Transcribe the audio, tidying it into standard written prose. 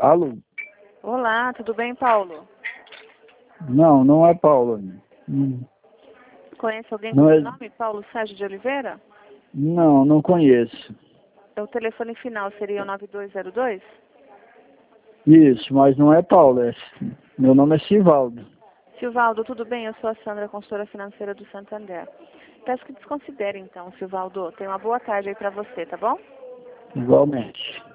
Alô? Olá, tudo bem, Paulo? Não, não é Paulo. Conhece alguém com Não esse é... nome? Paulo Sérgio de Oliveira? Não, não conheço. O telefone final seria o 9202? Isso, mas não é Paulo. Meu nome é Sivaldo. Silvaldo, tudo bem? Eu sou a Sandra, consultora financeira do Santander. Peço que desconsidere, então, Silvaldo. Tenha uma boa tarde aí pra você, tá bom? Igualmente.